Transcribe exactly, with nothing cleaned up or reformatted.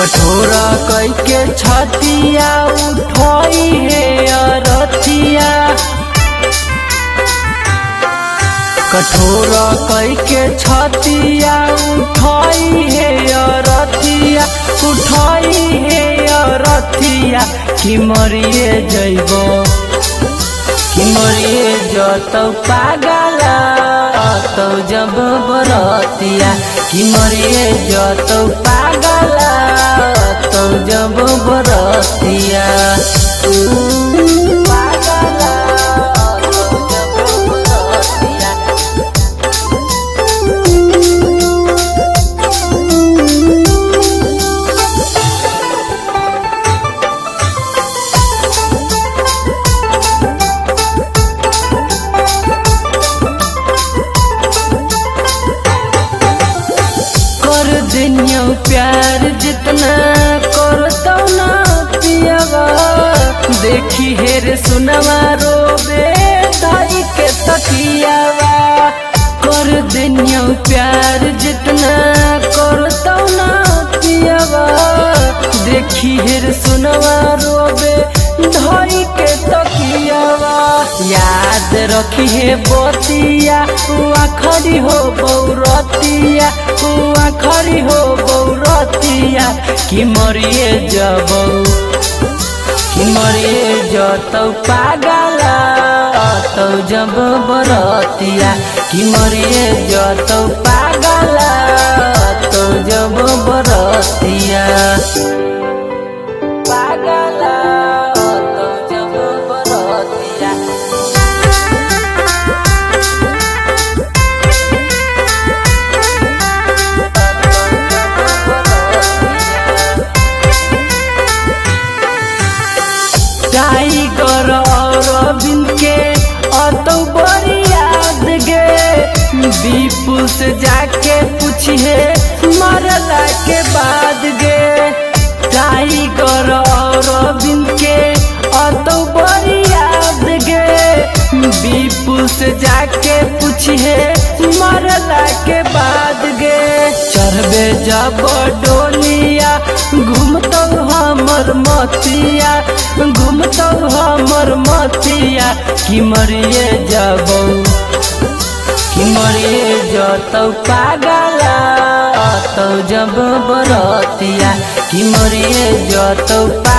कठोर कई के छतिया उठोई है अरतिया, कठोर कई के छतिया उठोई है अरतिया, उठोई है अरतिया कि मरिए जइबो कि मरिए जतौ पागला तो जब बरतिया, कि मरिए जतौ पागला तो जब बरतिया पागला तो जब बरतिया। कर दिनियो प्यार जितना करतो ना पियावा, देखी हेर सुनवा रोबे दाई के तकियावा। कर दिनियो प्यार जितना करतो ना पियावा, देखी हेर सुनवा रोबे दाई के तकियावा। याद रखी है बतिया आखरी हो बौरतिया, आखरी हो बौरतिया कि मरिए जबौ कि मरिए जतौ पागला तो जब बरतिया, कि मरिए जतौ पागला तो जब बरतिया पागला तो जब बरतिया। टाइगर अरविंद के अतो बड़ी याद गे, विपुल से जाके पूछिए मरला के बाद गे। टाइगर अरविंद के अतो बड़ी याद गे, विपुल से जाके पूछिए मरला के बाद गे। चढ़बे जब डोलिया घूमतो हमर मतिया, घूमतो हमर मतिया कि मरिए जबौ कि मरिए जतौ पागला तो जब बरतिया, कि मरिए जतौ